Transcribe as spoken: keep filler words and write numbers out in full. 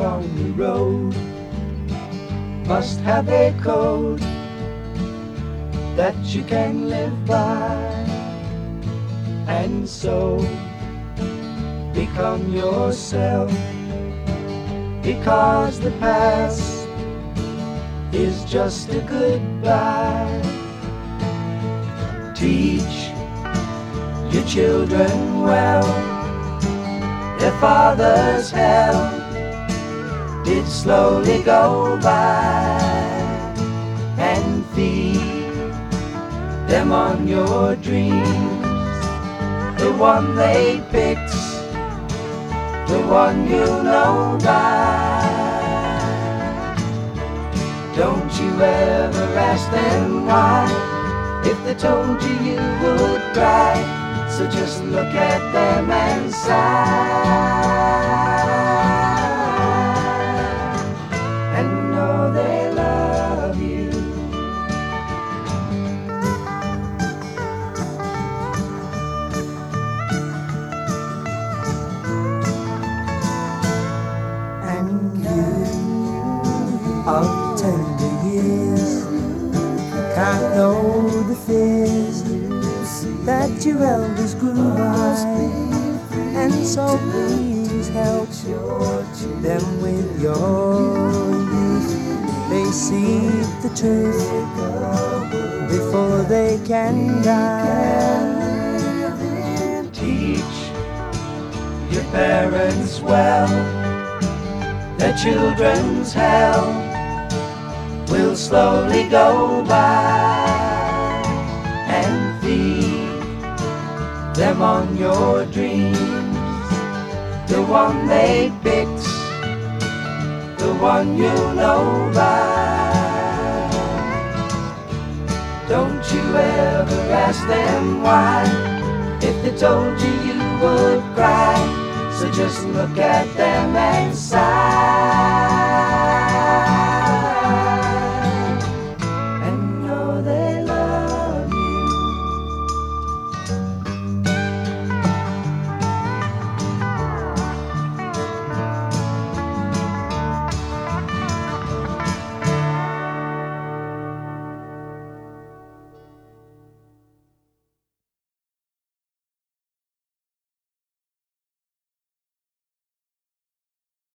along the road must have a code that you can live by, and so become yourself, because the past is just a goodbye. Teach your children well, their father's hell did slowly go by, and feed them on your dreams, the one they picked, the one you know by. Don't you ever ask them why, if they told you you would cry. So just look at them and sigh, and know they love you. And you of tender years can't know the fears that your elders grew by, and so please help them with your youth. They see the truth before they can die. Teach your parents well, their children's hell will slowly go by, and feed them on your dreams, the one they picked, the one you know by. Don't you ever ask them why, if they told you you would cry. So just look at them and